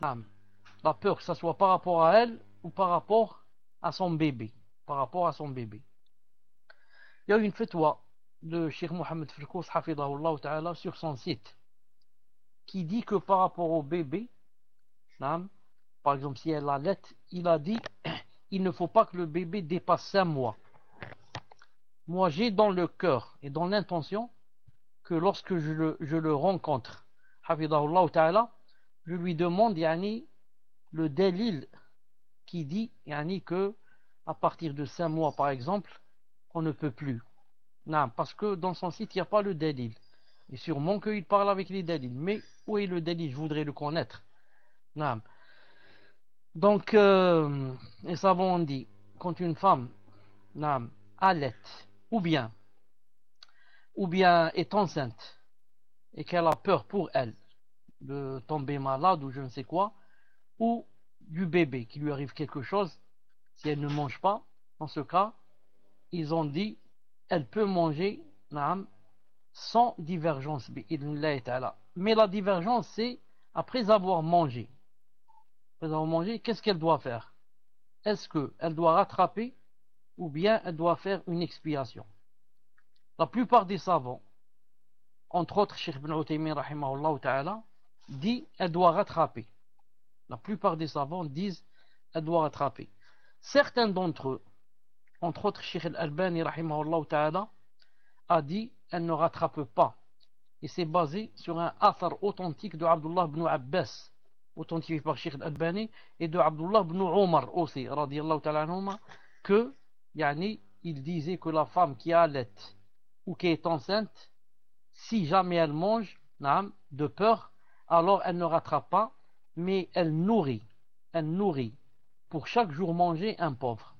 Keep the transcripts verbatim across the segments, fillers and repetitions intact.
Naam. La peur, que ce soit par rapport à elle ou par rapport à son bébé. Par rapport à son bébé. Il y a une fatwa de Cheikh Mohamed Firkous, hafidahullah ta'ala, sur son site, qui dit que par rapport au bébé, naam, par exemple, si elle allait, il a dit il ne faut pas que le bébé dépasse cinq mois. Moi, j'ai dans le cœur et dans l'intention que lorsque je le, je le rencontre, hafidahullah ta'ala, je lui demande yani, le délil qui dit yani, que à partir de cinq mois, par exemple, on ne peut plus. Non, parce que dans son site, il n'y a pas le délil. Et sûrement qu'il parle avec les délils. Mais où est le délil? Je voudrais le connaître. Non. Donc, euh, les savants ont dit, quand une femme non, allait, ou bien, ou bien est enceinte, et qu'elle a peur pour elle de tomber malade ou je ne sais quoi, ou du bébé qui lui arrive quelque chose, si elle ne mange pas, dans ce cas, ils ont dit, elle peut manger non, sans divergence. Mais la divergence, c'est après avoir mangé. Après avoir mangé, qu'est-ce qu'elle doit faire? Est-ce qu'elle doit rattraper ou bien elle doit faire une expiation? La plupart des savants, entre autres Cheikh Ibn Uthaymin rahimahullah ta'ala, dit elle doit rattraper. La plupart des savants disent elle doit rattraper. Certains d'entre eux, entre autres Cheikh Al-Albani rahimahullah ta'ala, a dit elle ne rattrape pas. Et c'est basé sur un athar authentique de Abdullah ibn Abbas, authentifié par Cheikh Al-Albani, et de Abdullah ibn Omar aussi, radiyallahu ta'ala anhuma, que, yani, il disait que la femme qui allait ou qui est enceinte, si jamais elle mange, naam, de peur, alors elle ne rattrape pas, mais elle nourrit, elle nourrit, pour chaque jour manger un pauvre.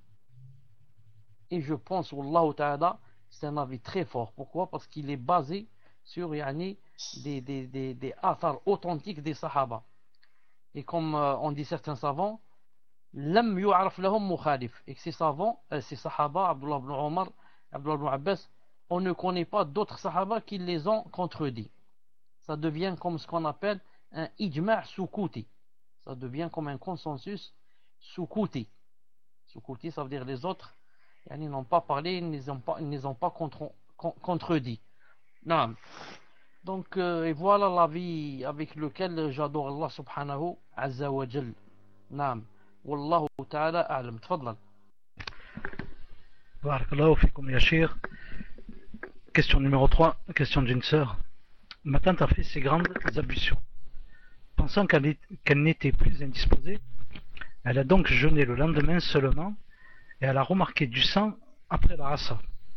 Et je pense, wallahu ta'ala, c'est un avis très fort. Pourquoi? Parce qu'il est basé sur yani, des, des, des, des athars authentiques des sahaba. Et comme euh, on dit certains savants, lam yu'araf lahum mukhalif. Et que ces savants, euh, ces sahaba, Abdullah ibn Omar, Abdullah ibn Abbas, on ne connaît pas d'autres sahaba qui les ont contredits. Ça devient comme ce qu'on appelle un ijma' sukouti. Ça devient comme un consensus sukouti. Sukouti, ça veut dire les autres, yani, n'ont pas parlé, ils ne les ont pas, ils ne les ont pas contre, con, contredits. Non. Donc, euh, et voilà l'avis avec lequel j'adore Allah subhanahu azza wa jal. Naam. Wallahu ta'ala a'lam. Tfadlal. Barakallahu fikum ya Cheikh. Question numéro trois, question d'une sœur. Ma tante a fait ses grandes ablutions. Pensant qu'elle qu'elle n'était plus indisposée, elle a donc jeûné le lendemain seulement et elle a remarqué du sang après la rasa.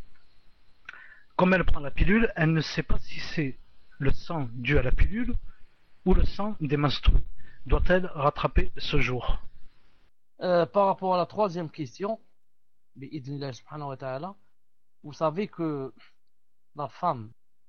Comme elle prend la pilule, elle ne sait pas si c'est le sang dû à la pilule ou le sang des menstrues. Doit-elle rattraper ce jour? euh, Par rapport à la troisième question, bi'idhnillah subhanahu wa ta'ala, vous savez que la femme,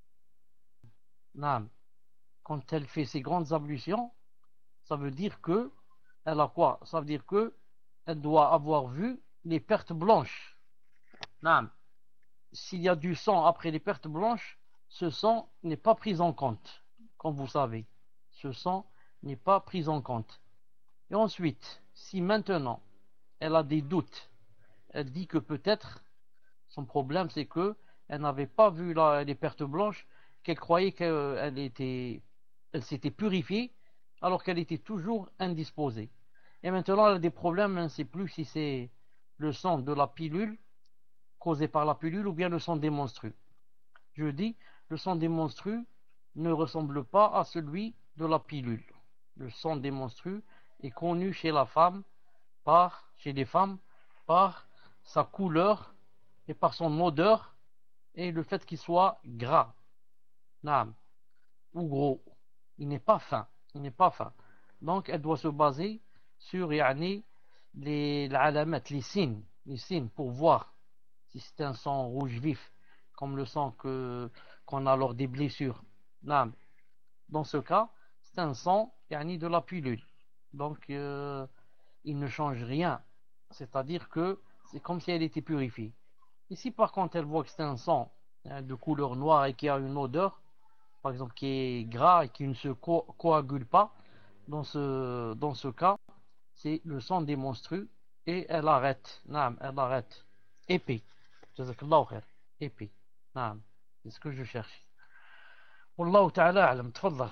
naam, quand elle fait ses grandes ablutions, ça veut dire que elle a quoi? Ça veut dire que elle doit avoir vu les pertes blanches. Naam. S'il y a du sang après les pertes blanches, ce sang n'est pas pris en compte, comme vous savez. Ce sang n'est pas pris en compte. Et ensuite, si maintenant elle a des doutes, elle dit que peut-être son problème c'est que elle n'avait pas vu la, les pertes blanches, qu'elle croyait qu'elle était, elle s'était purifiée, alors qu'elle était toujours indisposée. Et maintenant elle a des problèmes, elle ne sait plus si c'est le sang de la pilule causé par la pilule ou bien le sang des menstrues. Je dis, le sang des menstrues ne ressemble pas à celui de la pilule. Le sang des menstrues est connu chez la femme, par, chez les femmes, par sa couleur et par son odeur et le fait qu'il soit gras, naam, ou gros. Il n'est pas fin, il n'est pas fin. Donc elle doit se baser sur yani, les, les, les signes, les signes pour voir si c'est un sang rouge vif, comme le sang que, qu'on a lors des blessures. Non. Dans ce cas, c'est un sang yani, de la pilule. Donc, euh, il ne change rien. C'est-à-dire que c'est comme si elle était purifiée. Et si par contre elle voit que c'est un sang hein, de couleur noire et qui a une odeur, par exemple qui est gras et qui ne se co- coagule pas, dans ce, dans ce cas, c'est le sang des menstrues et elle arrête. Naam, elle arrête. Épée. Jazakallahu khair. Épée. Naam. C'est ce que je cherche. Wallahu ta'ala a'lam. Tfaddal.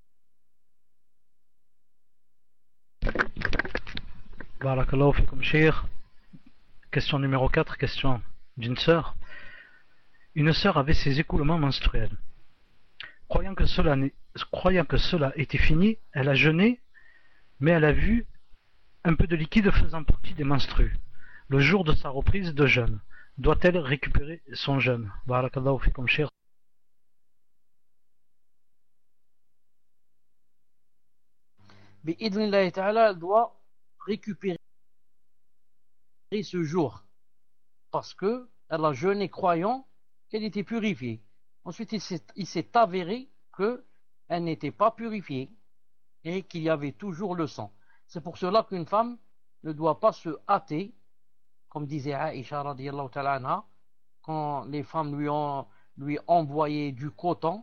Barakallahu fikum cheikh. Question numéro quatre, question d'une sœur. Une sœur avait ses écoulements menstruels. Croyant que cela, croyant que cela était fini, elle a jeûné, mais elle a vu un peu de liquide faisant partie des menstrues. Le jour de sa reprise de jeûne, doit-elle récupérer son jeûne? Barakallahu fikum cheikh. Bi'idnillahi ta'ala, elle doit récupérer ce jour parce que elle a jeûné croyant qu'elle était purifiée. Ensuite, il s'est avéré qu'elle n'était pas purifiée et qu'il y avait toujours le sang. C'est pour cela qu'une femme ne doit pas se hâter, comme disait Aïcha radiyallahu ta'ala anha, quand les femmes lui ont lui envoyé du coton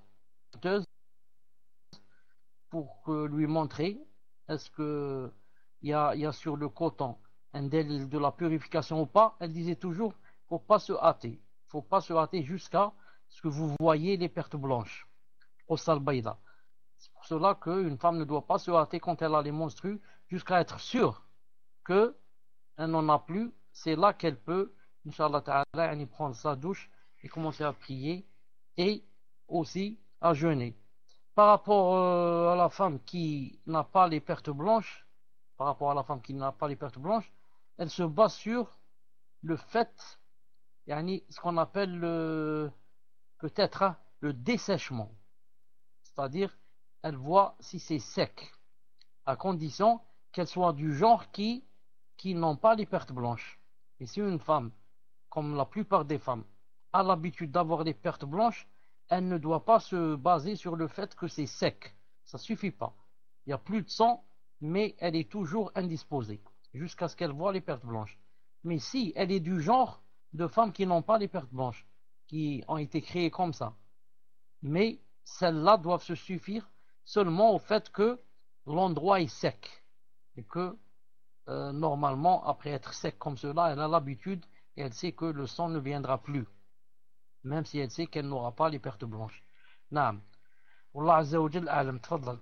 pour que lui montrer est-ce que il y a, y a sur le coton un délit de la purification ou pas. Elle disait toujours, faut pas se hâter, faut pas se hâter jusqu'à ce que vous voyez les pertes blanches au salbaïda. C'est pour cela qu'une femme ne doit pas se hâter quand elle a les menstrues jusqu'à être sûre qu'elle n'en a plus. C'est là qu'elle peut, Inch'Allah ta'ala, y prendre sa douche et commencer à prier et aussi à jeûner. Par rapport euh, à la femme qui n'a pas les pertes blanches, par rapport à la femme qui n'a pas les pertes blanches, elle se base sur le fait, yani, ce qu'on appelle le, peut-être hein, le dessèchement. C'est-à-dire, elle voit si c'est sec, à condition qu'elle soit du genre qui, qui n'ont pas les pertes blanches. Et si une femme, comme la plupart des femmes, a l'habitude d'avoir les pertes blanches, elle ne doit pas se baser sur le fait que c'est sec. Ça suffit pas. Il n'y a plus de sang, mais elle est toujours indisposée, jusqu'à ce qu'elle voie les pertes blanches. Mais si elle est du genre de femmes qui n'ont pas les pertes blanches, qui ont été créées comme ça, mais celles-là doivent se suffire seulement au fait que l'endroit est sec. Et que, euh, normalement, après être sec comme cela, elle a l'habitude et elle sait que le sang ne viendra plus. Même si elle sait qu'elle n'aura pas les pertes blanches. Naam. Wallah Azza wa Jal a'lam. Tfaddal.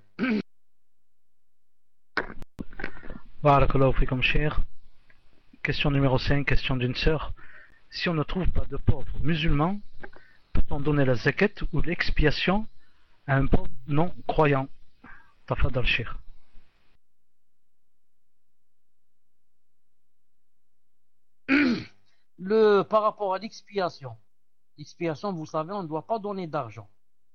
Barakallahu fikum cheikh. Question numéro cinq, question d'une sœur. Si on ne trouve pas de pauvres musulmans, peut-on donner la zakat ou l'expiation à un pauvre non croyant? Tafadal cheikh. Le, par rapport à l'expiation, l'expiation, vous savez, on ne doit pas donner d'argent.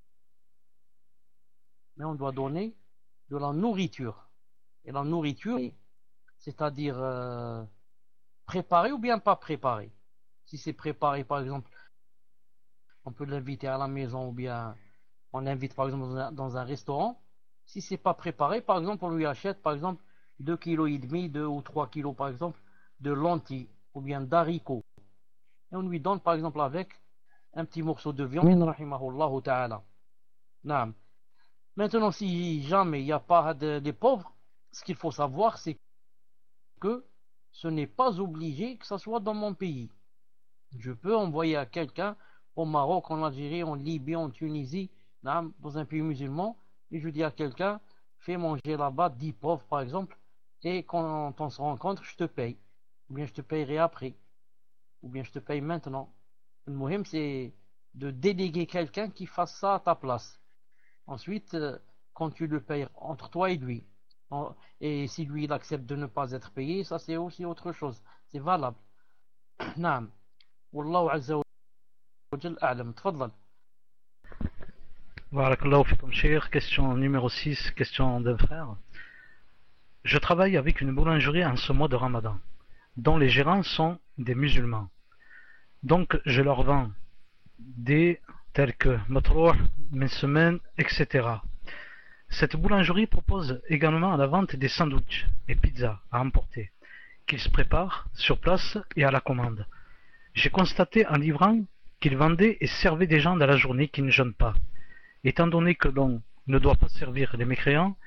Mais on doit donner de la nourriture. Et la nourriture, c'est-à-dire euh, préparée ou bien pas préparée. Si c'est préparé, par exemple, on peut l'inviter à la maison ou bien on l'invite, par exemple, dans un, dans un restaurant. Si c'est pas préparé, par exemple, on lui achète, par exemple, deux kilos et demi, deux ou trois kilos, par exemple, de lentilles ou bien d'haricots. Et on lui donne, par exemple, avec un petit morceau de viande, rahimahullah ta'ala. Naam. Maintenant, si jamais il n'y a pas de, des pauvres, ce qu'il faut savoir, c'est que ce n'est pas obligé que ça soit dans mon pays. Je peux envoyer à quelqu'un au Maroc, en Algérie, en Libye, en Tunisie, naam, dans un pays musulman, et je dis à quelqu'un, fais manger là-bas dix pauvres, par exemple, et quand on se rencontre, je te paye. Ou bien je te payerai après. Ou bien je te paye maintenant. Le muhim, c'est de déléguer quelqu'un qui fasse ça à ta place. Ensuite, quand tu le payes entre toi et lui, et si lui il accepte de ne pas être payé, ça c'est aussi autre chose. C'est valable. Naam. Wallahu azza wa jal a'lam. Tfaddal. Barakallahu fikum cheikh. Question numéro six, question d'un frère. Je travaille avec une boulangerie en ce mois de Ramadan, dont les gérants sont des musulmans. Donc je leur vends des tels que matrouh, semaine, et cetera. Cette boulangerie propose également à la vente des sandwichs et pizzas à emporter, qu'ils se préparent sur place et à la commande. J'ai constaté en livrant qu'ils vendaient et servaient des gens dans la journée qui ne jeûnent pas. Étant donné que l'on ne doit pas servir les mécréants,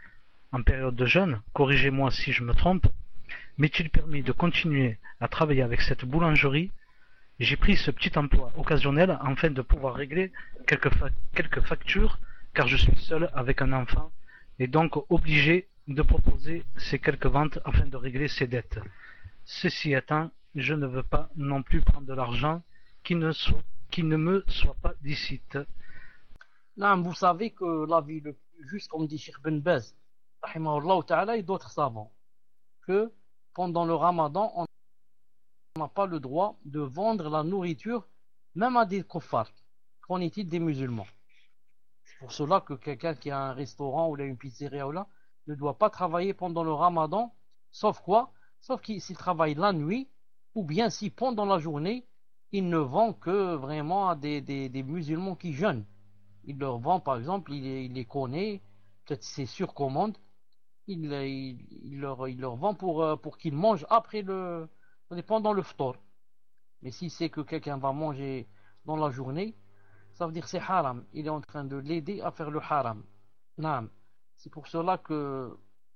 en période de jeûne, corrigez-moi si je me trompe, m'est-il permis de continuer à travailler avec cette boulangerie? J'ai pris ce petit emploi occasionnel afin de pouvoir régler quelques, fa quelques factures, car je suis seul avec un enfant et donc obligé de proposer ces quelques ventes afin de régler ses dettes. Ceci étant, je ne veux pas non plus prendre de l'argent qui ne, soit, qui ne me soit pas licite. Non, vous savez que la vie le plus juste, comme dit Cheikh Ben Baz, rahimahullah ta'ala, et d'autres savants, que pendant le ramadan, on n'a pas le droit de vendre la nourriture même à des kuffars. Qu'en est-il des musulmans? C'est pour cela que quelqu'un qui a un restaurant ou là une pizzeria ou là ne doit pas travailler pendant le ramadan, sauf quoi? Sauf s'il travaille la nuit, ou bien si pendant la journée, il ne vend que vraiment à des, des, des musulmans qui jeûnent. Il leur vend par exemple, il, il les connaît, peut-être c'est sur commande, il, il, il, leur, il leur vend pour, pour qu'ils mangent après le, pendant le ftor. Mais si c'est que quelqu'un va manger dans la journée, ça veut dire c'est haram. Il est en train de l'aider à faire le haram. Naam. C'est pour cela que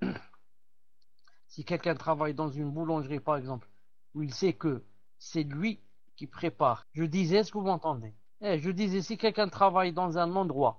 si quelqu'un travaille dans une boulangerie par exemple, où il sait que c'est lui qui prépare. Je disais, est-ce que vous m'entendez? Eh, je disais, si quelqu'un travaille dans un endroit,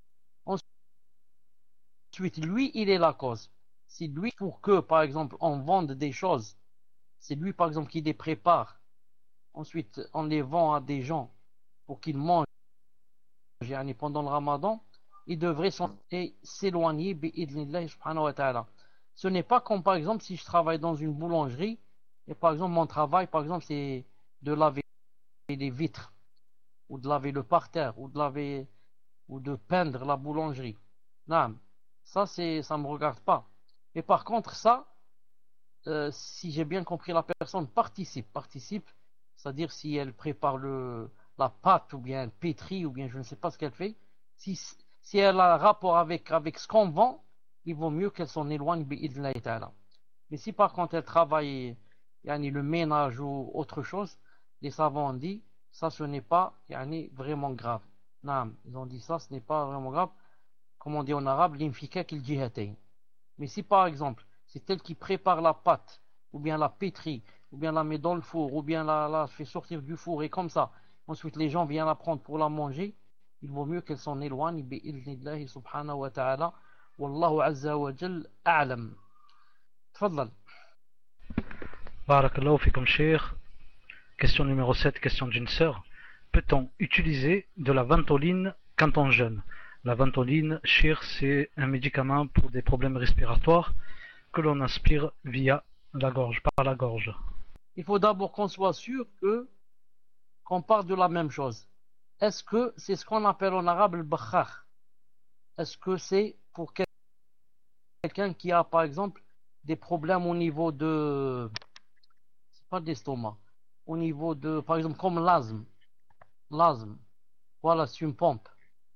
ensuite lui, il est la cause. Si lui, pour que par exemple on vende des choses, c'est lui par exemple qui les prépare, ensuite on les vend à des gens pour qu'ils mangent pendant le ramadan, il devrait s'éloigner bi'idhnillah subhanahu wa ta'ala. Ce n'est pas comme par exemple si je travaille dans une boulangerie et par exemple mon travail par exemple c'est de laver les vitres ou de laver le parterre ou de laver ou de peindre la boulangerie. Non, ça c'est ça me regarde pas. Et par contre ça, euh, si j'ai bien compris, la personne participe, participe, c'est-à-dire si elle prépare le la pâte ou bien elle pétrit ou bien je ne sais pas ce qu'elle fait, si, si elle a un rapport avec, avec ce qu'on vend, il vaut mieux qu'elle s'en éloigne bi'idhnillahi ta'ala. Mais si par contre elle travaille yani, le ménage ou autre chose, les savants ont dit ça ce n'est pas yani, vraiment grave. Non, ils ont dit ça ce n'est pas vraiment grave. Comme on dit en arabe, l'infikak il jihatayn. Mais si par exemple c'est elle qui prépare la pâte ou bien la pétrit ou bien la met dans le four ou bien la, la fait sortir du four et comme ça ensuite les gens viennent la prendre pour la manger, il vaut mieux qu'elle s'en éloigne bi'idhnillahi subhanahu wa ta'ala. Wallahu azza wa jal a'lam. Tfadlal. Barakallahu fikum cheikh. Question numéro sept, question d'une sœur. Peut-on utiliser de la ventoline quand on jeûne? La ventoline, cheikh, c'est un médicament pour des problèmes respiratoires que l'on aspire via la gorge, par la gorge. Il faut d'abord qu'on soit sûr que qu'on parle de la même chose. Est-ce que c'est ce qu'on appelle en arabe le bakhar? Est-ce que c'est pour quelqu'un qui a par exemple des problèmes au niveau de, c'est pas d'estomac, au niveau de, par exemple comme l'asthme, l'asthme, voilà, c'est une pompe,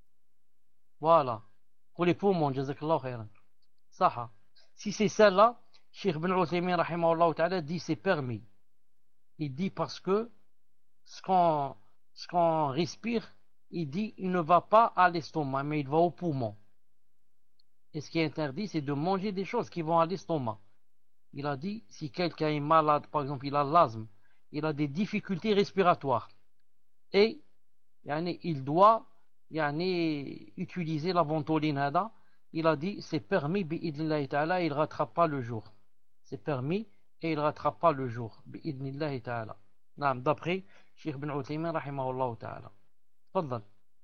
voilà, pour les poumons, jazakallahu khairan. Saha. Si c'est celle-là, Cheikh Ben Uthaymin rahimahullah ta'ala dit c'est permis. Il dit parce que ce qu'on ce qu'on respire, il dit il ne va pas à l'estomac, mais il va au poumon. Et ce qui est interdit, c'est de manger des choses qui vont à l'estomac. Il a dit, si quelqu'un est malade, par exemple, il a l'asthme, il a des difficultés respiratoires, et yani, il doit yani, utiliser la ventoline, il a dit, c'est permis, bi'idnillahi ta'ala, il ne rattrape pas le jour. C'est permis, et il ne rattrape pas le jour, bi'idnillahi ta'ala. D'après Cheikh Ben Uthaymin, rahimahullah ta'ala. Fadlan.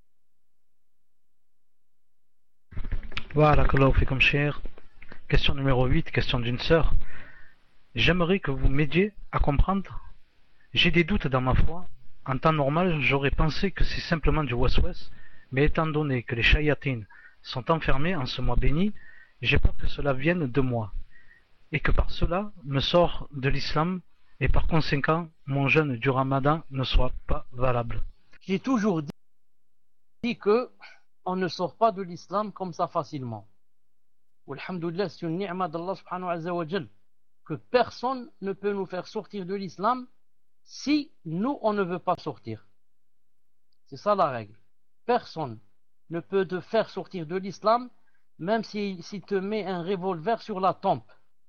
Barakallahu fikum cheikh. Question numéro huit, question d'une sœur. J'aimerais que vous m'aidiez à comprendre. J'ai des doutes dans ma foi. En temps normal, j'aurais pensé que c'est simplement du waswas, mais étant donné que les shayatines sont enfermés en ce mois béni, j'ai peur que cela vienne de moi, et que par cela me sort de l'islam, et par conséquent, mon jeûne du ramadan ne soit pas valable. J'ai toujours dit que on ne sort pas de l'islam comme ça facilement. Alhamdulillah, c'est une ni'ma d'Allah subhanahu wa ta'ala, que personne ne peut nous faire sortir de l'islam si nous, on ne veut pas sortir. C'est ça la règle. Personne ne peut te faire sortir de l'islam même s'il si, si te met un revolver sur la tempe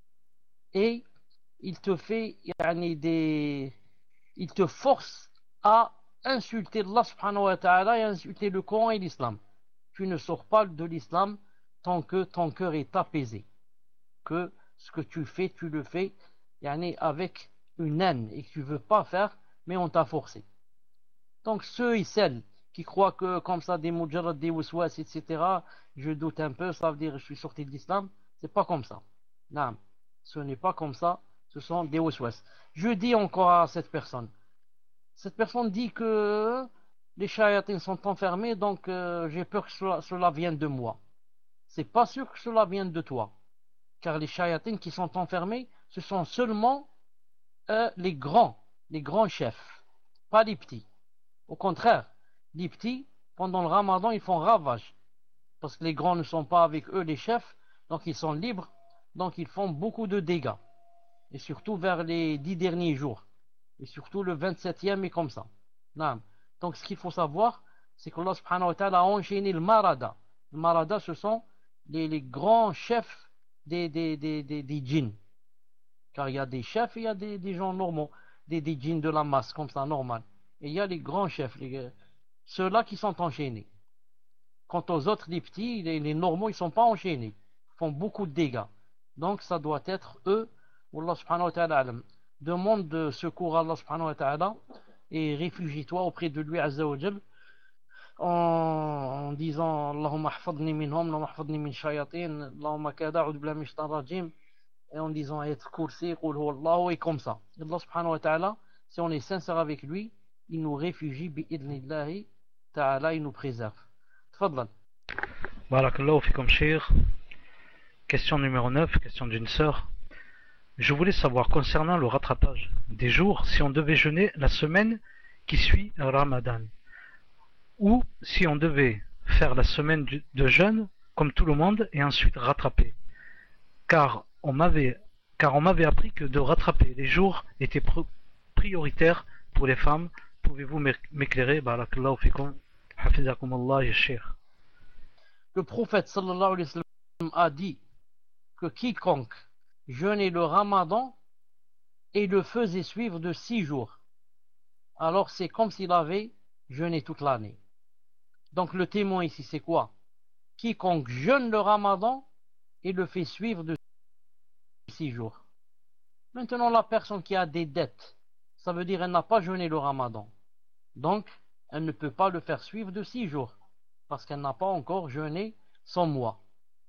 et il te fait yani, des il te force à insulter Allah subhanahu wa ta'ala et insulter le Coran et l'islam. Tu ne sors pas de l'islam tant que ton cœur est apaisé. Que ce que tu fais, tu le fais yani, avec une haine et que tu ne veux pas faire, mais on t'a forcé. Donc ceux et celles qui croient que comme ça des mujarrad, des waswas, et cetera, je doute un peu, ça veut dire que je suis sorti de l'islam, c'est pas comme ça. Non, ce n'est pas comme ça, ce sont des waswas. Je dis encore à cette personne, cette personne dit que les shayatines sont enfermés, donc euh, j'ai peur que cela, cela vienne de moi. C'est pas sûr que cela vienne de toi, car les shayatines qui sont enfermés, ce sont seulement euh, les grands, les grands chefs, pas les petits. Au contraire, les petits, pendant le ramadan, ils font ravage, parce que les grands ne sont pas avec eux, les chefs, donc ils sont libres, donc ils font beaucoup de dégâts, et surtout vers les dix derniers jours. Et surtout le vingt-septième est comme ça. Non. Donc ce qu'il faut savoir, c'est qu'Allah subhanahu wa ta'ala a enchaîné le marada. Le marada, ce sont les, les grands chefs des, des, des, des, des djinns. Car il y a des chefs et il y a des, des gens normaux, des, des djinns de la masse, comme ça, normal. Et il y a les grands chefs, les, ceux-là qui sont enchaînés. Quant aux autres, les petits, les, les normaux, ils ne sont pas enchaînés. Ils font beaucoup de dégâts. Donc ça doit être eux, Allah subhanahu wa ta'ala alam. Demande de secours à Allah subhanahu wa ta'ala et réfugie-toi auprès de lui azza wa jal en, en disant Allahumma hafadni minhum, Allahumma hafadni min shayatin, Allahumma kada a'udhu billahi minash shaitanir rajim, et en disant ayatul kursi, qul huwa Allahu, et comme ça. Allah subhanahu wa ta'ala, si on est sincère avec lui, il nous réfugie bi'idnillahi ta'ala, il nous préserve. Tfadlan. Barakallahu fikum cheikh. Question numéro neuf, question d'une sœur. Je voulais savoir concernant le rattrapage des jours si on devait jeûner la semaine qui suit Ramadan ou si on devait faire la semaine de jeûne comme tout le monde et ensuite rattraper. Car on m'avait, car on m'avait appris que de rattraper les jours était prioritaire pour les femmes. Pouvez-vous m'éclairer? Barakallahu fikum, hafizakumullah ya cheikh. Le prophète sallallahu alayhi wa sallam a dit que quiconque jeûnait le ramadan et le faisait suivre de six jours, alors c'est comme s'il avait jeûné toute l'année. Donc le témoin ici c'est quoi? Quiconque jeûne le ramadan et le fait suivre de six jours. Maintenant la personne qui a des dettes, ça veut dire elle n'a pas jeûné le ramadan, donc elle ne peut pas le faire suivre de six jours parce qu'elle n'a pas encore jeûné son mois.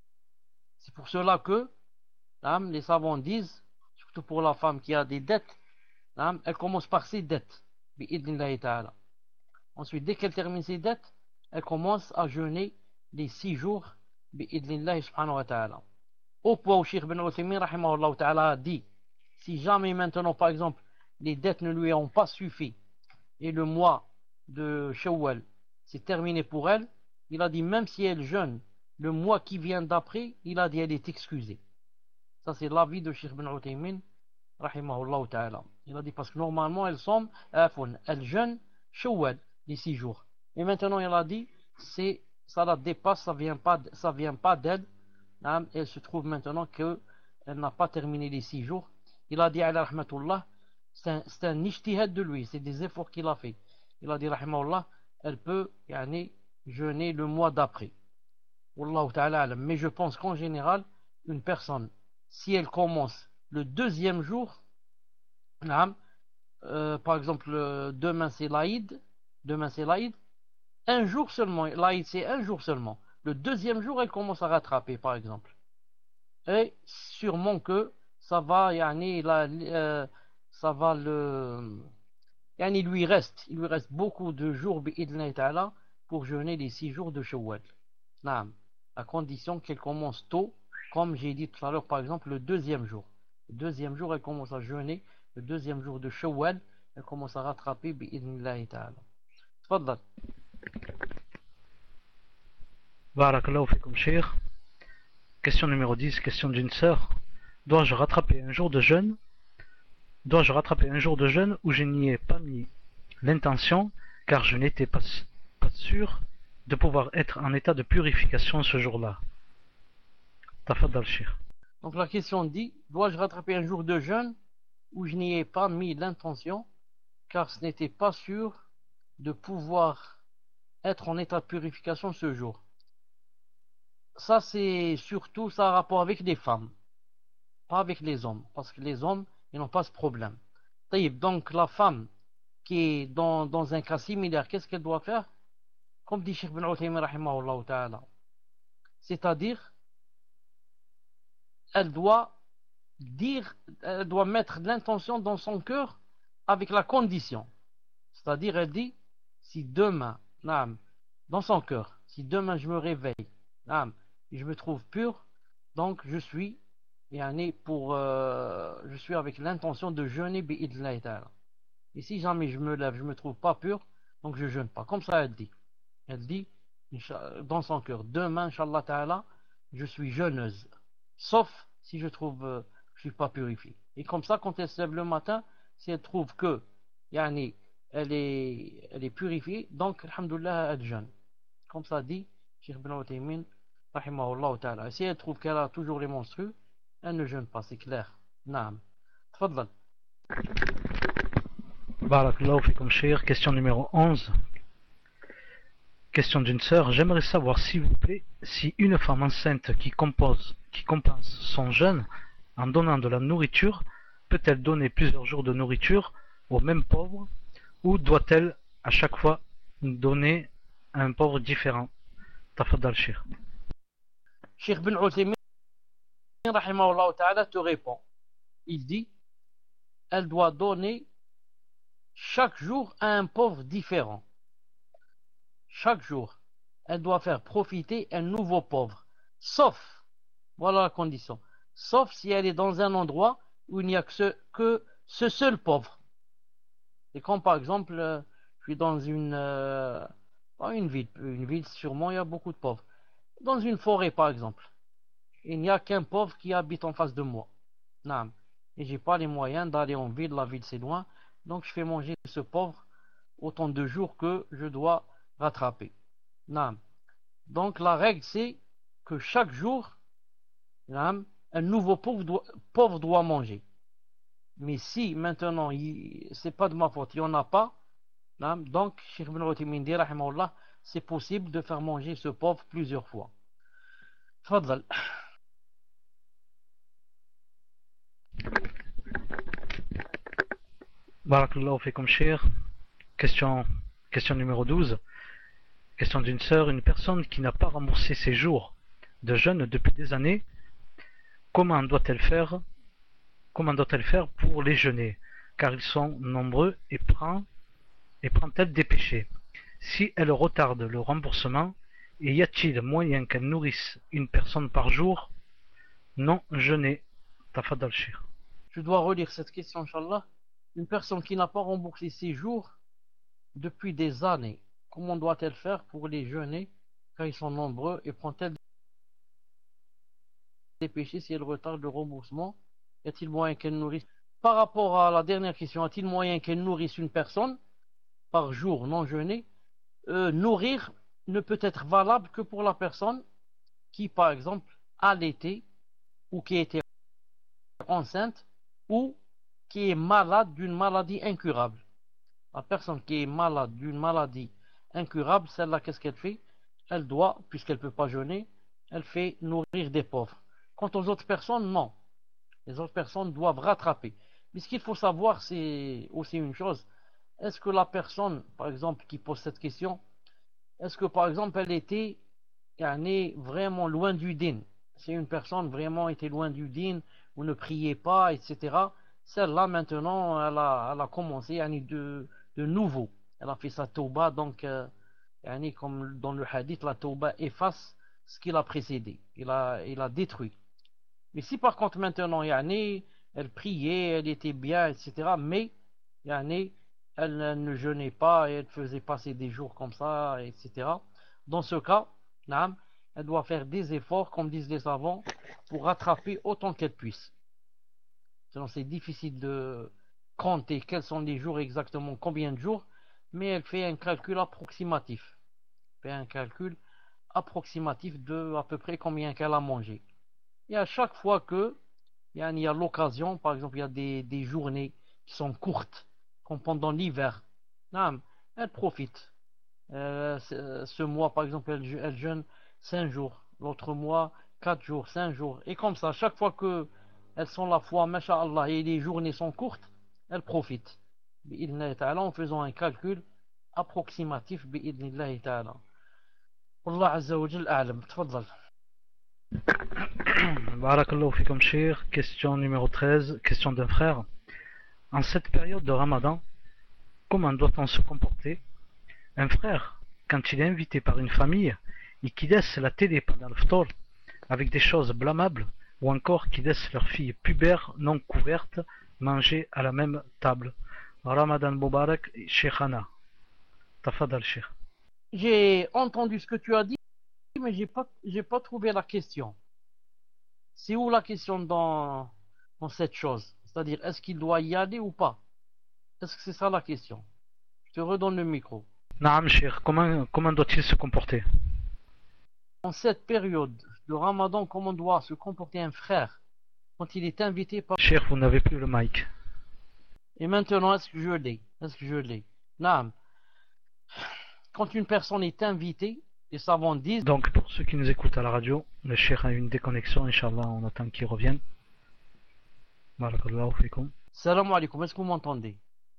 C'est pour cela que les savants disent, surtout pour la femme qui a des dettes, elle commence par ses dettes. Ensuite, dès qu'elle termine ses dettes, elle commence à jeûner les six jours. Au point où Cheikh Ben Uthaymin a dit, si jamais maintenant, par exemple, les dettes ne lui ont pas suffi et le mois de Shawwal c'est terminé pour elle, il a dit, même si elle jeûne le mois qui vient d'après, il a dit, elle est excusée. Ça, c'est l'avis de Cheikh Ben Uthaymin, rahimahullah ta'ala. Il a dit, parce que normalement, elles sont, elles jeûnent Shawwal, les six jours. Et maintenant, il a dit, c'est, ça la dépasse, ça vient pas, ça vient pas d'elle. Elle se trouve maintenant qu'elle n'a pas terminé les six jours. Il a dit, ala rahmatullah, c'est un, c'est un ijtihad de lui, c'est des efforts qu'il a fait. Il a dit, rahimahullah, elle peut, yani, jeûner le mois d'après. Wallahu ta'ala alam. Mais je pense qu'en général, une personne, si elle commence le deuxième jour, euh, par exemple, demain c'est l'Aïd, demain c'est l'Aïd, un jour seulement, l'Aïd c'est un jour seulement. Le deuxième jour, elle commence à rattraper, par exemple. Et sûrement que ça va, yani, la, euh, ça va le, yani, il lui reste, il lui reste beaucoup de jours, bi'idhnillahi ta'ala, pour jeûner les six jours de Shawwal. Naam. À condition qu'elle commence tôt, comme j'ai dit tout à l'heure, par exemple, le deuxième jour. Le deuxième jour, elle commence à jeûner. Le deuxième jour de Shawwal, elle commence à rattraper bi'idhnillahi ta'ala. Tfaddal. Barakallahu fikum cheikh. Question numéro dix, question d'une sœur. Dois-je rattraper un jour de jeûne Dois-je rattraper un jour de jeûne où je n'y ai pas mis l'intention, car je n'étais pas, pas sûr de pouvoir être en état de purification ce jour-là? تفضل الشيخ. Donc la question dit, dois-je rattraper un jour de jeûne où je n'y ai pas mis l'intention, car ce n'était pas sûr de pouvoir être en état de purification ce jour. Ça, c'est surtout, ça a rapport avec les femmes, pas avec les hommes, parce que les hommes, ils n'ont pas ce problème. Donc la femme qui est dans, dans un cas similaire, qu'est-ce qu'elle doit faire? Comme dit Cheikh Ibn Uthaymin rahimahullah ta'ala, c'est-à-dire elle doit dire, elle doit mettre l'intention dans son cœur avec la condition. C'est-à-dire, elle dit, si demain, naam, dans son cœur, si demain je me réveille, naam, et je me trouve pur, donc je suis, yani, pour, euh, je suis avec l'intention de jeûner bi'idnillahi ta'ala. Et si jamais je me lève, je me trouve pas pur, donc je jeûne pas. Comme ça, elle dit. Elle dit, dans son cœur, demain, Inch'Allah ta'ala, je suis jeûneuse. Sauf si je trouve, euh, je suis pas purifié. Et comme ça, quand elle se lève le matin, si elle trouve que, yani, elle est, elle est purifiée, donc, alhamdoulilah, elle jeûne. Comme ça dit Cheikh Ibn Uthaymin, rahimahullah ta'ala. Et si elle trouve qu'elle a toujours les menstrues, elle ne jeûne pas, c'est clair. Naam. Tfadlal. Barakallahu fikum Cheikh. Question numéro onze. Question d'une sœur. J'aimerais savoir, s'il vous plaît, si une femme enceinte qui compose, qui compense son jeûne en donnant de la nourriture, peut-elle donner plusieurs jours de nourriture aux mêmes pauvres, ou doit-elle à chaque fois donner à un pauvre différent? Tafadal Cheikh. Cheikh Ibn Uthaymin rahimahullah ta'ala te répond. Il dit, elle doit donner chaque jour à un pauvre différent. Chaque jour, elle doit faire profiter un nouveau pauvre. Sauf, voilà la condition, sauf si elle est dans un endroit où il n'y a que ce, que ce seul pauvre. C'est comme par exemple, euh, je suis dans une, euh, pas une ville, une ville sûrement il y a beaucoup de pauvres. Dans une forêt par exemple, il n'y a qu'un pauvre qui habite en face de moi. Non. Et j'ai pas les moyens d'aller en ville, la ville c'est loin, donc je fais manger ce pauvre autant de jours que je dois rattraper. Non. Donc la règle c'est que chaque jour, non, un nouveau pauvre doit, pauvre doit manger. Mais si maintenant, c'est pas de ma faute, il n'y en a pas, non, donc Cheikh Ibn Uthaymin dit, rahimahullah, c'est possible de faire manger ce pauvre plusieurs fois. Tfadlal. Barakallahu fikum Cheikh. Question, question numéro douze. Question d'une sœur. Une personne qui n'a pas remboursé ses jours de jeûne depuis des années, comment doit-elle faire, comment doit-elle faire pour les jeûner, car ils sont nombreux, et prend, et prend-elle des péchés? Si elle retarde le remboursement, y a-t-il moyen qu'elle nourrisse une personne par jour non jeûnée? Tafadal Cheikh. Je dois relire cette question, Inch'Allah. Une personne qui n'a pas remboursé ses jours depuis des années, comment doit-elle faire pour les jeûner, car ils sont nombreux, et prend-elle des péchés si elle retarde le remboursement? Y a-t-il moyen qu'elle nourrisse? Par rapport à la dernière question, y a-t-il moyen qu'elle nourrisse une personne par jour non jeûné? euh, Nourrir ne peut être valable que pour la personne qui, par exemple, a allaité, ou qui était enceinte, ou qui est malade d'une maladie incurable. La personne qui est malade d'une maladie incurable, celle-là, qu'est-ce qu'elle fait? Elle doit, puisqu'elle ne peut pas jeûner, elle fait nourrir des pauvres. Quant aux autres personnes, non. Les autres personnes doivent rattraper. Mais ce qu'il faut savoir, c'est aussi une chose. Est-ce que la personne, par exemple, qui pose cette question, est-ce que, par exemple, elle était, elle est vraiment loin du din? Si une personne vraiment était loin du din, ou ne priait pas, et cetera, celle-là, maintenant, elle a, elle a commencé yani, de, de nouveau. Elle a fait sa tauba, donc, euh, yani, comme dans le hadith, la tauba efface ce qui l'a précédé. Il a, il a détruit. Mais si par contre, maintenant, yani, elle priait, elle était bien, et cetera, mais yani, elle ne jeûnait pas, et elle faisait passer des jours comme ça, et cetera. Dans ce cas, elle doit faire des efforts, comme disent les savants, pour rattraper autant qu'elle puisse. Sinon, c'est difficile de compter quels sont les jours exactement, combien de jours, mais elle fait un calcul approximatif. Elle fait un calcul approximatif de à peu près combien qu'elle a mangé. Et à chaque fois que il y a l'occasion, par exemple, il y a des, des journées qui sont courtes, comme pendant l'hiver, elle profite. Euh, ce mois, par exemple, elle, elle jeûne cinq jours, l'autre mois, quatre jours, cinq jours. Et comme ça, chaque fois que elles sont la foi, masha'Allah, et les journées sont courtes, elles profitent. En faisant un calcul approximatif, bi'idnillahi ta'ala. Wallah azza wa jal a'lam. Tfaddal. Barakallahu fikum shir. Question numéro treize, question d'un frère. En cette période de Ramadan, comment doit-on se comporter? Un frère, quand il est invité par une famille et qui laisse la télé pendant le ftor avec des choses blâmables, ou encore qui laisse leur fille pubère non couverte manger à la même table. Ramadan Mubarak, Sheikhana. Tafadal Sheikh. J'ai entendu ce que tu as dit, mais j'ai pas, j'ai pas trouvé la question. C'est où la question dans, dans cette chose? C'est-à-dire, est-ce qu'il doit y aller ou pas? Est-ce que c'est ça la question? Je te redonne le micro. Naam Sheikh, comment, comment doit-il se comporter? En cette période de Ramadan, comment doit se comporter un frère quand il est invité par... Sheikh, vous n'avez plus le mic. Et maintenant, est-ce que je l'ai? Est-ce que je l'ai? Naam. Quand une personne est invitée, les savants disent... Donc, pour ceux qui nous écoutent à la radio, le Cheikh a eu une déconnexion, Inch'Allah, on attend qu'il revienne. Barakallahu fikum. Salam alaikum, est-ce que vous m'entendez?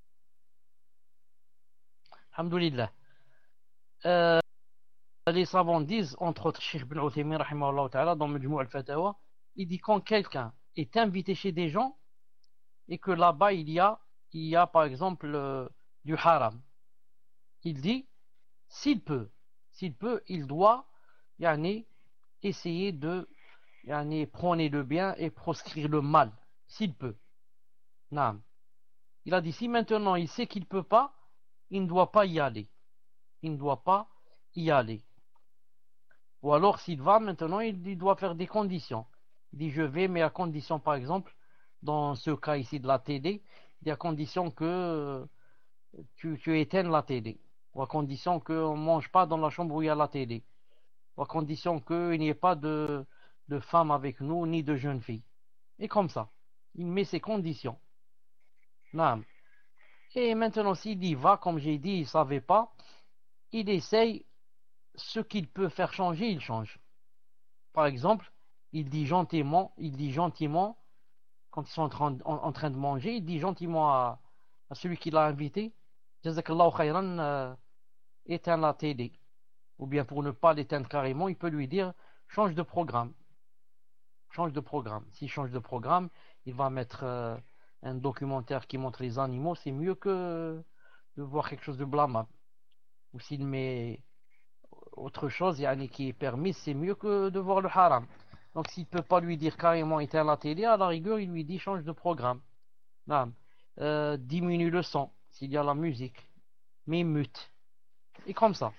Alhamdulillah. Euh, les savants disent, entre autres, Cheikh Ibn Uthaymin, rahimahullah ta'ala, dans Majmou' al-Fatawa, il dit quand quelqu'un est invité chez des gens et que là-bas il y a, il y a par exemple euh, du haram, il dit, s'il peut, s'il peut, il doit yani, essayer de yani, prôner le bien et proscrire le mal, s'il peut. Non. Il a dit, si maintenant il sait qu'il ne peut pas, il ne doit pas y aller. Il ne doit pas y aller. Ou alors, s'il va, maintenant, il, il doit faire des conditions. Il dit, je vais, mais à condition, par exemple, dans ce cas ici de la télé, il y a condition que tu, tu éteignes la télé. Ou à condition qu'on ne mange pas dans la chambre où il y a la télé. Ou à condition qu'il n'y ait pas de, de femmes avec nous, ni de jeunes filles. Et comme ça, il met ses conditions. Non. Et maintenant, s'il y va, comme j'ai dit, il ne savait pas, il essaye ce qu'il peut faire changer, il change. Par exemple, il dit gentiment, il dit gentiment, quand ils sont en train, en, en train de manger, il dit gentiment à, à celui qui l'a invité, Jazakallahu khayran, euh, éteins la télé. Ou bien pour ne pas l'éteindre carrément, il peut lui dire change de programme. Change de programme. S'il change de programme, il va mettre euh, un documentaire qui montre les animaux, c'est mieux que de voir quelque chose de blâmable. Ou s'il met autre chose yani, qui est permis, c'est mieux que de voir le haram. Donc s'il ne peut pas lui dire carrément éteins la télé, à la rigueur, il lui dit change de programme. Euh, diminue le son, s'il y a la musique. Mais mute. Et comme ça.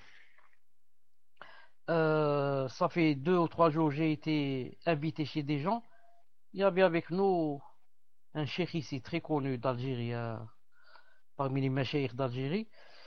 Euh, ça fait deux ou trois jours j'ai été invité chez des gens. Il y avait avec nous un cheikh ici très connu d'Algérie, euh, parmi les mashayikh d'Algérie.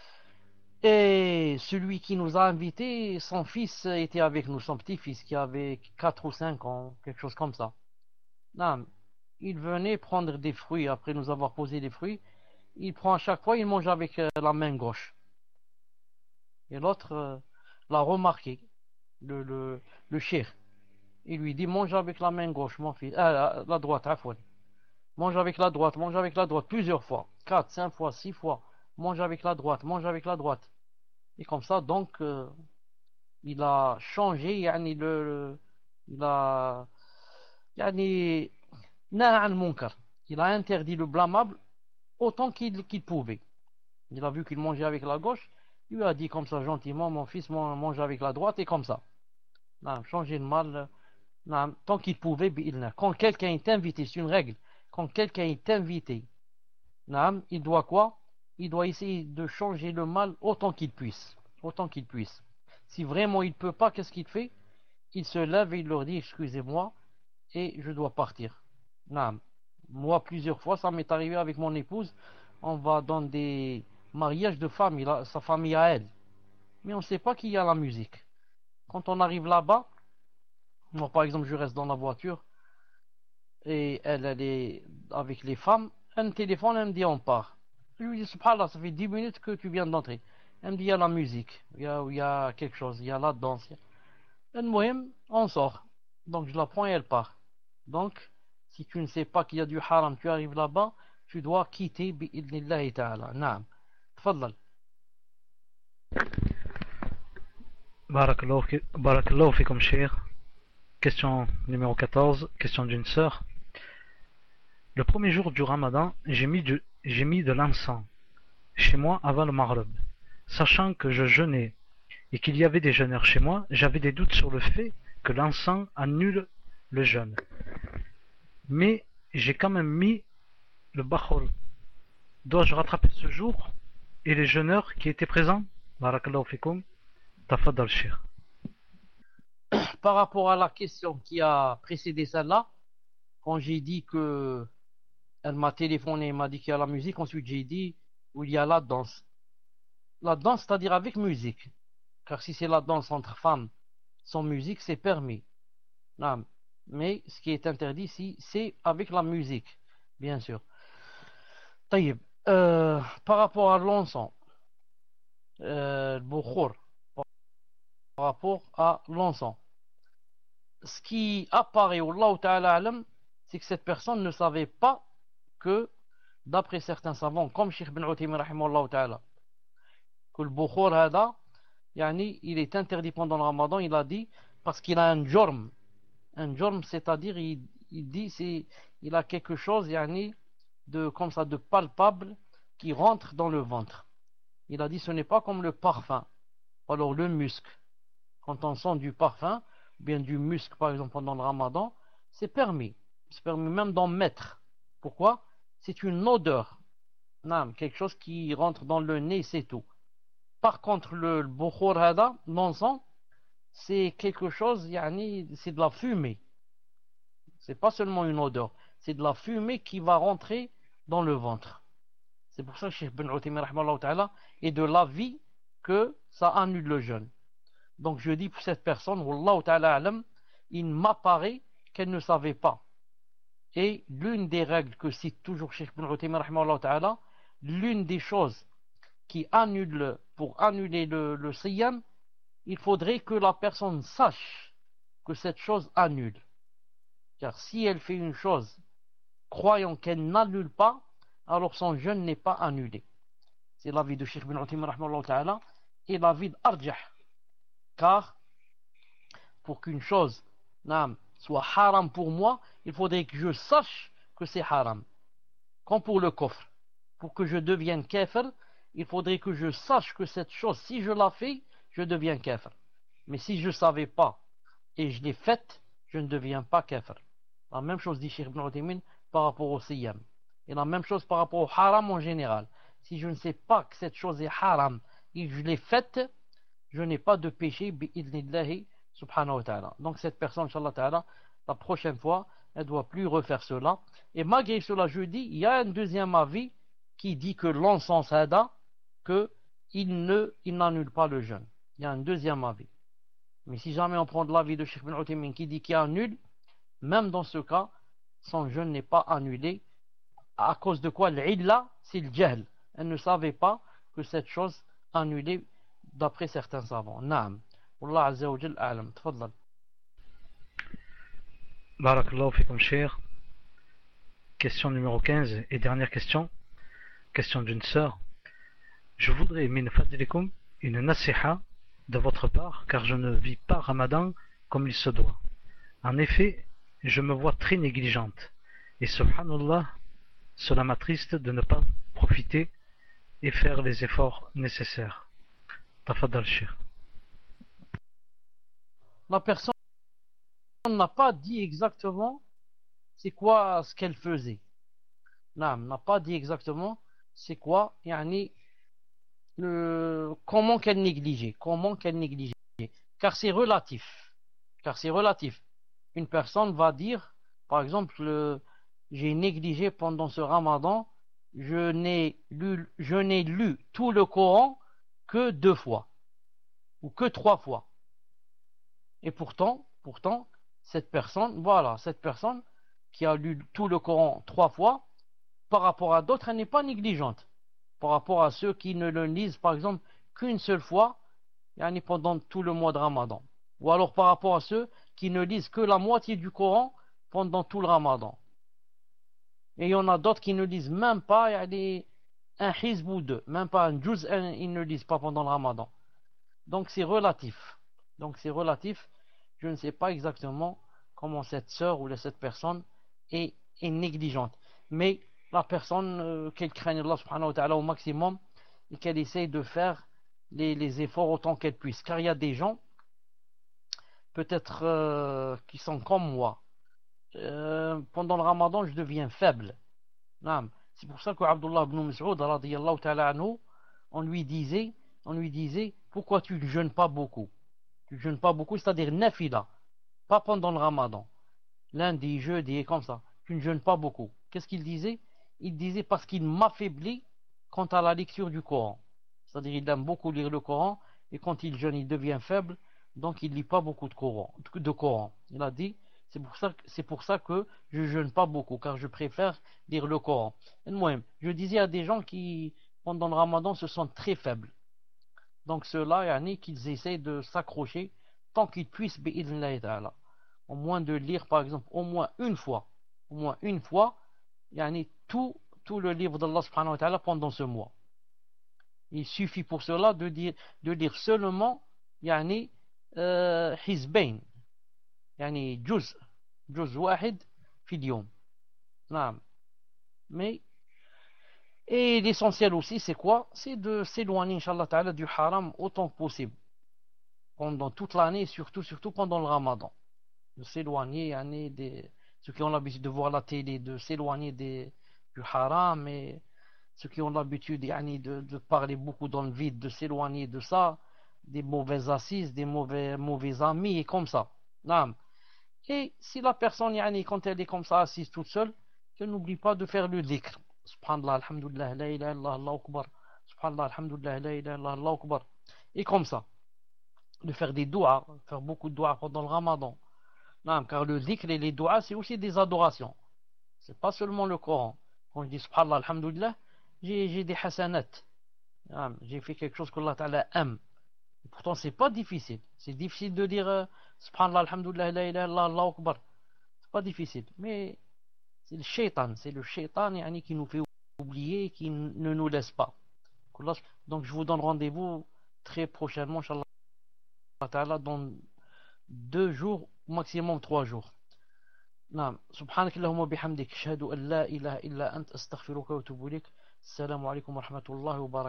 Et celui qui nous a invités, son fils était avec nous, son petit-fils qui avait quatre ou cinq ans, quelque chose comme ça. Non, il venait prendre des fruits après nous avoir posé des fruits. Il prend à chaque fois, il mange avec euh, la main gauche. Et l'autre euh, l'a remarqué, le, le, le cheikh. Il lui dit mange avec la main gauche, mon fils. Ah, la droite, à fois. Mange avec la droite, mange avec la droite, plusieurs fois. Quatre, cinq fois, six fois. Mange avec la droite, mange avec la droite. Et comme ça, donc, euh, il a changé, yani le, le, il a, yani, na'a al-munkar. Il a interdit le blâmable autant qu'il qu'il pouvait. Il a vu qu'il mangeait avec la gauche, il lui a dit comme ça gentiment, mon fils mange avec la droite, et comme ça. Non, changer le mal, non, tant qu'il pouvait, quand quelqu'un est invité, c'est une règle, quand quelqu'un est invité, non, il doit quoi? Il doit essayer de changer le mal autant qu'il puisse. Autant qu'il puisse. Si vraiment il ne peut pas, qu'est-ce qu'il fait? Il se lève et il leur dit excusez-moi et je dois partir. Non. Moi, plusieurs fois, ça m'est arrivé avec mon épouse. On va dans des mariages de famille, sa famille à elle. Mais on ne sait pas qu'il y a la musique. Quand on arrive là-bas, moi par exemple, je reste dans la voiture. et elle, elle est avec les femmes, elle me téléphone, elle me dit on part. Je lui dis subhanallah, ça fait dix minutes que tu viens d'entrer. Elle me dit il y a la musique, il y a, il y a quelque chose, il y a la danse. Elle me on sort. Donc je la prends et elle part. Donc, si tu ne sais pas qu'il y a du haram, tu arrives là-bas, tu dois quitter bi'idnillahi ta'ala. Naam. Tfadlal. Barakallahu fi- Barakallahu fikum, cher. Question numéro quatorze, question d'une sœur. Le premier jour du ramadan, j'ai mis, du- j'ai mis de l'encens chez moi avant le maghreb. Sachant que je jeûnais et qu'il y avait des jeûneurs chez moi, j'avais des doutes sur le fait que l'encens annule le jeûne. Mais j'ai quand même mis le bakhol. Dois-je rattraper ce jour et les jeûneurs qui étaient présents? Barakallahu fikum. Tafaddal Cheikh. Par rapport à la question qui a précédé celle-là, quand j'ai dit que elle m'a téléphoné et m'a dit qu'il y a la musique, ensuite j'ai dit où il y a la danse. La danse, c'est-à-dire avec musique. Car si c'est la danse entre femmes sans musique, c'est permis. Non. Mais ce qui est interdit ici, c'est avec la musique, bien sûr. طيب. Euh, par rapport à l'encens, euh, le bouchour, par rapport à l'encens, ce qui apparaît, Wallahu ta'ala alam, c'est que cette personne ne savait pas que, d'après certains savants, comme Cheikh Ben Uthaymin rahimahullah ta'ala, que le bouchour hada, yani, il est interdit pendant le ramadan, il a dit, parce qu'il a un jorm. Un jorm, c'est-à-dire, il, il dit, c'est, il a quelque chose, yani, de, comme ça, de palpable, qui rentre dans le ventre. Il a dit, ce n'est pas comme le parfum, alors le musc. Quand on sent du parfum, ou bien du musc, par exemple, pendant le ramadan, c'est permis. C'est permis même d'en mettre. Pourquoi? C'est une odeur. Non, quelque chose qui rentre dans le nez, c'est tout. Par contre, le bouchour hada, l'encens, c'est quelque chose, yani, c'est de la fumée. C'est pas seulement une odeur, c'est de la fumée qui va rentrer dans le ventre. C'est pour ça que Cheikh Ben Uthaymin rahimahullah ta'ala est de l'avis que ça annule le jeûne. Donc je dis pour cette personne, Wallahu ta'ala alam, il m'apparaît qu'elle ne savait pas. Et l'une des règles que cite toujours Cheikh Ben Uthaymin rahimahullah ta'ala, l'une des choses qui annule, pour annuler le, le siyam, il faudrait que la personne sache que cette chose annule. Car si elle fait une chose croyant qu'elle n'annule pas, alors son jeûne n'est pas annulé. C'est l'avis de Cheikh Ben Uthaymin rahimahullah ta'ala et l'avis d'Arjah. Car pour qu'une chose nam, soit haram pour moi, il faudrait que je sache que c'est haram. Comme pour le coffre. Pour que je devienne kafir, il faudrait que je sache que cette chose, si je la fais, je deviens kafir. Mais si je ne savais pas et je l'ai faite, je ne deviens pas kafir. La même chose dit Cheikh Ibn Uthaymin par rapport au siyam. Et la même chose par rapport au haram en général. Si je ne sais pas que cette chose est haram et que je l'ai faite, je n'ai pas de péché bi'idnillahi subhanahu wa ta'ala. Donc cette personne, inshallah ta'ala, la prochaine fois, elle ne doit plus refaire cela. Et malgré cela, je dis, il y a un deuxième avis qui dit que l'encens hada, qu'il ne, il n'annule pas le jeûne. Il y a un deuxième avis. Mais si jamais on prend de l'avis de Cheikh Ben Uthaymin qui dit qu'il annule, même dans ce cas, son jeûne n'est pas annulé. À cause de quoi? L'illa, c'est le jahl. Elle ne savait pas que cette chose annulée d'après certains savants. Naam. Wallah azza wa jal a'lam. Tfaddal. Barakallahu fikum, cher. Question numéro quinze et dernière question. Question d'une sœur. Je voudrais, min fadlikum, une nasiha de votre part, car je ne vis pas Ramadan comme il se doit. En effet, je me vois très négligente. Et subhanallah, cela m'attriste de ne pas profiter et faire les efforts nécessaires. Tafadal Cheikh. La personne n'a pas dit exactement c'est quoi ce qu'elle faisait. Naam, n'a pas dit exactement c'est quoi, yani, le, comment qu'elle négligeait, comment qu'elle négligeait. Car c'est relatif. Car c'est relatif. Une personne va dire, par exemple, euh, j'ai négligé pendant ce ramadan, je n'ai lu, je n'ai lu tout le Coran que deux fois, ou que trois fois. Et pourtant, pourtant, cette personne, voilà, cette personne, qui a lu tout le Coran trois fois, par rapport à d'autres, elle n'est pas négligente. Par rapport à ceux qui ne le lisent, par exemple, qu'une seule fois, yani pendant tout le mois de Ramadan. Ou alors par rapport à ceux qui ne lisent que la moitié du Coran pendant tout le Ramadan. Et il y en a d'autres qui ne lisent même pas yani, un hizb ou deux, même pas un juz, ils ne lisent pas pendant le Ramadan. Donc c'est relatif. Donc c'est relatif. Je ne sais pas exactement comment cette sœur ou cette personne est, est négligente. Mais la personne, euh, qu'elle craigne Allah subhanahu wa ta'ala au maximum et qu'elle essaye de faire les, les efforts autant qu'elle puisse. Car il y a des gens, peut-être euh, qui sont comme moi. Euh, pendant le Ramadan, je deviens faible. C'est pour ça que Abdullah ibn Mas'ud radiyallahu ta'ala anhu, on lui disait, on lui disait, pourquoi tu ne jeûnes pas beaucoup? Tu ne jeûnes pas beaucoup, c'est-à-dire nafila, pas pendant le Ramadan. Lundi, jeudi et comme ça. Tu ne jeûnes pas beaucoup. Qu'est-ce qu'il disait? Il disait parce qu'il m'affaiblit quant à la lecture du Coran. C'est-à-dire il aime beaucoup lire le Coran et quand il jeûne, il devient faible, donc il ne lit pas beaucoup de Coran. De Coran. Il a dit, c'est pour ça, c'est pour ça que je jeûne pas beaucoup, car je préfère lire le Coran. Et moi, je disais à des gens qui, pendant le Ramadan, se sentent très faibles. Donc ceux-là, yani, qu'ils essayent de s'accrocher tant qu'ils puissent, bi'idhnillahi ta'ala. Au moins de lire, par exemple, au moins une fois, au moins une fois, yani, tout, tout le livre d'Allah subhanahu wa ta'ala pendant ce mois. Il suffit pour cela de, dire, de lire seulement yani, euh, hizbain, yani juz, juz wahid fi al-yawm. Naam. Mais et l'essentiel aussi c'est quoi? C'est de s'éloigner inchallah ta'ala du haram autant que possible pendant toute l'année, surtout surtout pendant le Ramadan. De s'éloigner yani, des ceux qui ont l'habitude de voir la télé, de s'éloigner des du haram, et ceux qui ont l'habitude yani, de, de parler beaucoup dans le vide, de s'éloigner de ça, des mauvaises assises, des mauvais mauvais amis et comme ça. Naam. Et si la personne, yani, quand elle est comme ça, assise toute seule, qu'elle n'oublie pas de faire le dhikr. Subhanallah, alhamdulillah, la ilaha illallah, Allahu akbar. Subhanallah, alhamdulillah, la ilaha illallah, Allahu akbar. Et comme ça, de faire des doigts, faire beaucoup de doigts pendant le Ramadan. Non, car le dhikr et les doigts, c'est aussi des adorations. C'est pas seulement le Coran. Quand je dis subhanallah, alhamdulillah, j'ai, j'ai des hasanat. J'ai fait quelque chose qu'Allah Ta'ala aime. Et pourtant, c'est pas difficile. C'est difficile de dire euh, subhanallah, alhamdulillah, la ilaha illallah, Allahu akbar. C'est pas difficile. Mais c'est le shaitan. C'est le shaitan yani, qui nous fait oublier, qui ne nous laisse pas. Donc, je vous donne rendez-vous très prochainement, Inch'Allah Ta'ala, dans deux jours, maximum trois jours. نعم سبحانك اللهم وبحمدك أشهد أن لا إله إلا أنت أستغفرك وأتوب إليك السلام عليكم ورحمة الله وبركاته